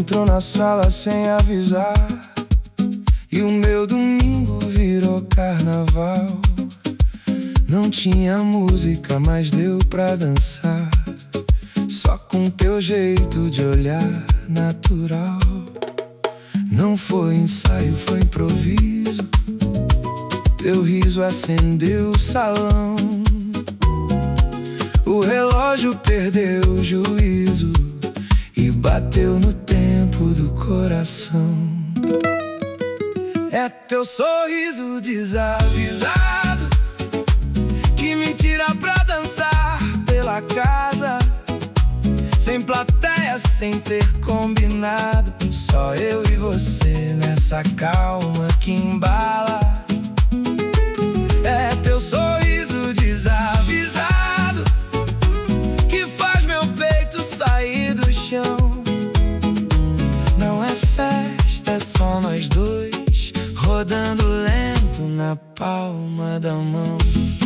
entrou na sala sem avisar, e o meu domingo virou carnaval. Não tinha música, mas deu pra dançar, só com teu jeito de olhar natural. Não foi ensaio, foi improviso. Teu riso acendeu o salão. O relógio perdeu o juízo e bateu no tempo do coração. É teu sorriso desavisado que me tira pra dançar pela casa, sem plateia, sem ter combinado, só eu e você nessa calma que embala. É teu sorriso desavisado que faz meu peito sair do chão. Não é festa, é só nós dois, rodando lento na palma da mão.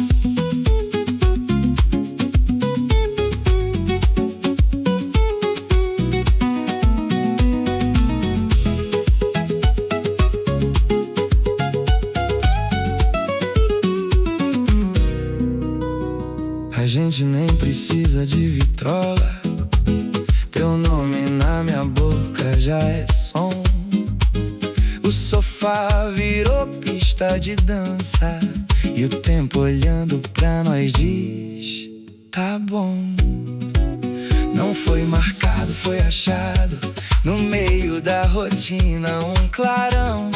A gente nem precisa de vitrola, teu nome na minha boca já é som. O sofá virou pista de dança e o tempo olhando pra nós diz: tá bom. Não foi marcado, foi achado no meio da rotina um clarão.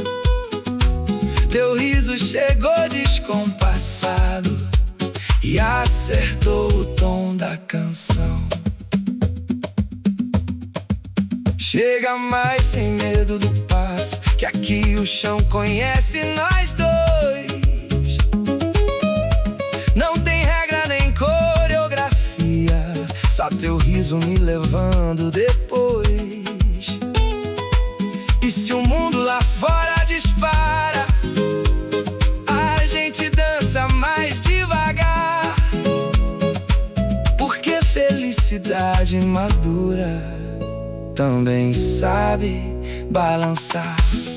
Teu riso chegou descompassado e acertou o tom da canção. Chega mais sem medo do passo, que aqui o chão conhece nós dois. Não tem regra nem coreografia, só teu riso me levando depois. E se o mundo lá fora dispara, a gente dança mais devagar, porque felicidade madura também sabe balançar.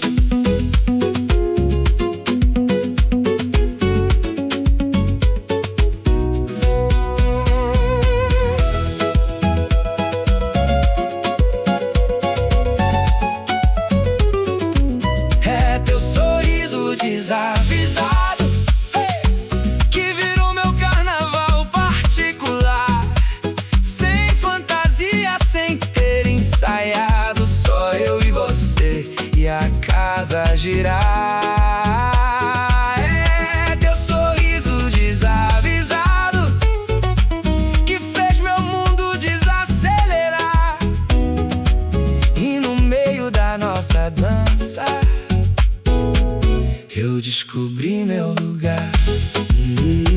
É teu sorriso desavisado que virou meu carnaval particular, sem fantasia, sem ter ensaiado, só eu e você e a casa girar. É teu sorriso desavisado que fez meu mundo desacelerar, e no meio da nossa dança eu descobri meu lugar.